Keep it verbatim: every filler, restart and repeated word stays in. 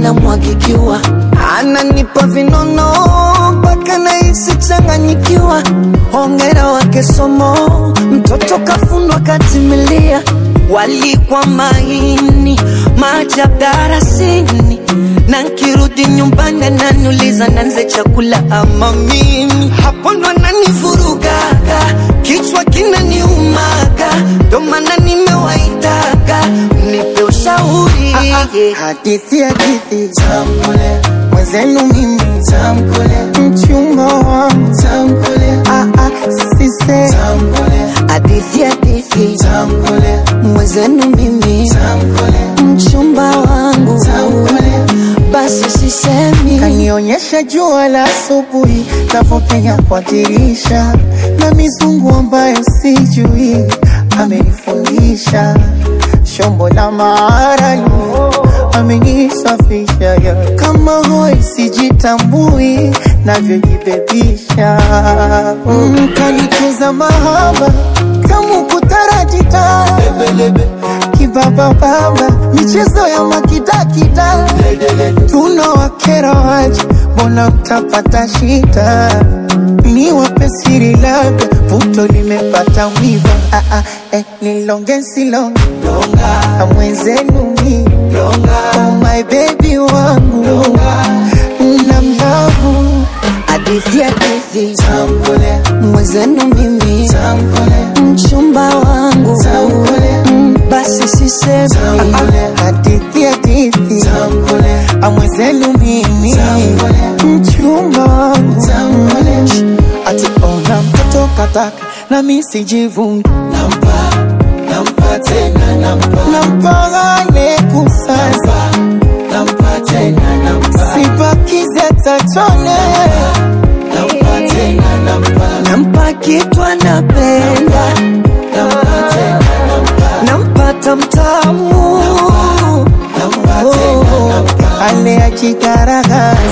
na mwagikiwa. Ananipa vinono mpaka nahisi changanyikiwa. Hongera wake somo, mtoto kafundwa katimilia. Walikuwa maini, maajabu darasini. Na nkirudi nyumbani ananiuliza nanze chakula ama mimi. Hapo ndo ananivurugaga, kichwa kinaniumaga. Ndo maana nimewaitaga, nipe ushauri. Hadithi hadithi tamkule, mwenzenu mimi tamkule, mchumba wangu tamkule, ah ah sise tamkule. Hadithi hadithi tamkule, mwenzenu mimi tamkule, mchumba wangu tamkule. Basi sisemi. Kanionyesha jua la asubuhi navopenya kwa dirisha, na mizungu ambayo sijui amenifundisha. Shombo la maarani amenisafisha ya. Kama hoi sijitambui navyojibebisha. mm, Kanituza mahaba kamu kutarajita lebe kibaba baba, michezo ya makidakida. Tunawakera waje, mbona mtapata shida. Ni wape siri labda, puto limepata wiva. Ah ah, eh, nilonge silonge longa, mwenzenu mi longa. Oh my baby wangu longa, namlavu. Hadithi hadithi tamkule, mwenzenu mimi tamkule, mchumba wangu tamkule. mm, Basi sisemi. Hadithi hadithi tamkule, mwenzenu mimi tamkule, mchumba wangu tamkule. Ati ona mtoto kataka na mimi sijivungi, nampa nampa tena nampa nampa gale kusasa, nampa tena nampa sibakize tachone, nampa tena nampa Nampa kitu anapenda, nampa tena nampa nampata mtamu, nampa tena nampa ale ajigaragaza.